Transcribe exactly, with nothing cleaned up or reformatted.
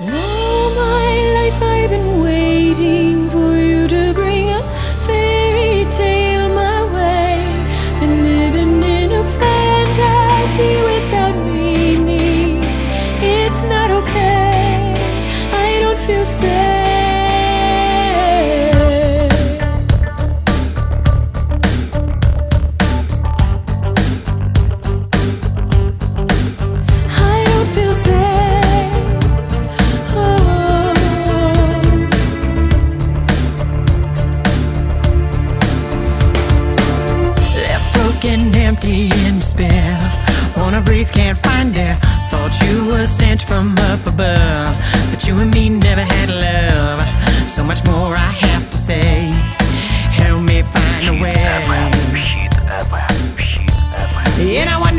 All my life I've been waiting for you to bring a fairy tale my way. Been living in a fantasy without meaning. It's not okay, I don't feel safe. Getting empty in despair, wanna breathe, can't find air. Thought you were sent from up above, but you and me never had love. So much more I have to say, help me find a way. And I